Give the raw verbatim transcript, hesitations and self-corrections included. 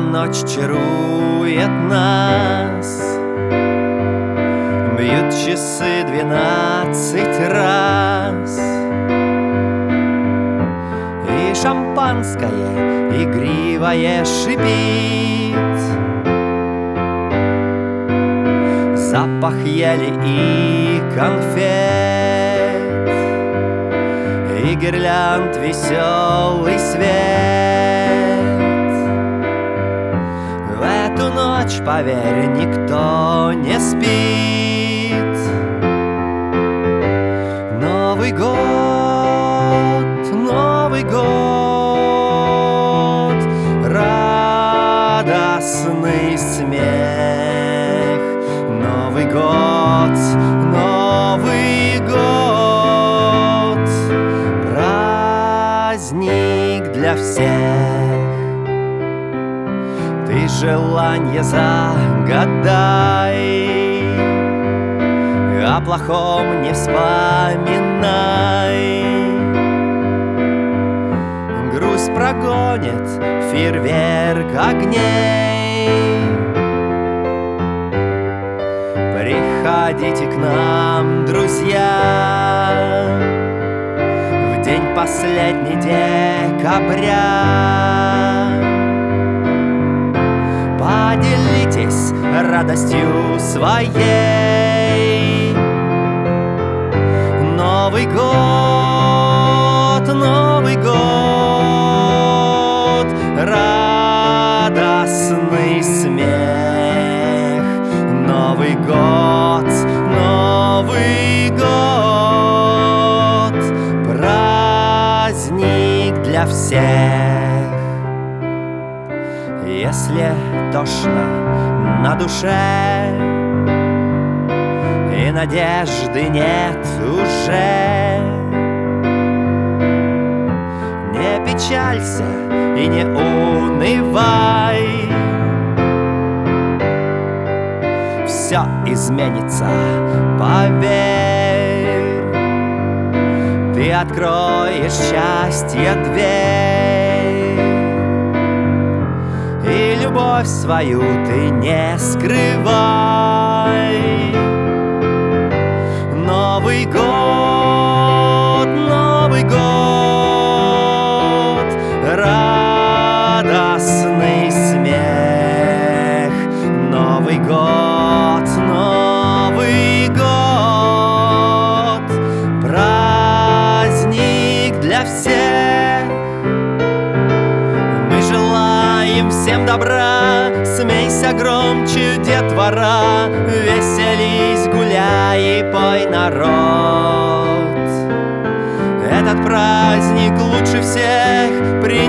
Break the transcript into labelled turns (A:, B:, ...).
A: ночь чарует нас, бьют часы двенадцать раз, и шампанское игривое шипит. Запах ели и конфет, и гирлянд веселый свет. В эту ночь, поверь, никто не спит. Новый год, Новый год, радостный смех. Новый год, Новый год, праздник для всех. Ты желанье загадай, о плохом не вспоминай. Грусть прогонит фейерверк огней. Приходите к нам, друзья, в день последний декабря. Поделитесь радостью своей. Новый год, Новый год, радостный смех. Новый год, Новый год, праздник для всех. Если тошно на душе и надежды нет уже, не печалься и не унывай. Все изменится, поверь. Ты откроешь счастье дверь, и любовь свою ты не скрывай. Новый год, Новый год, радостный смех. Новый год, Новый год, праздник для всех. Мы желаем всем добра, смейся громче, детвора, веселись, гуляй и пой, народ. Этот праздник лучше всех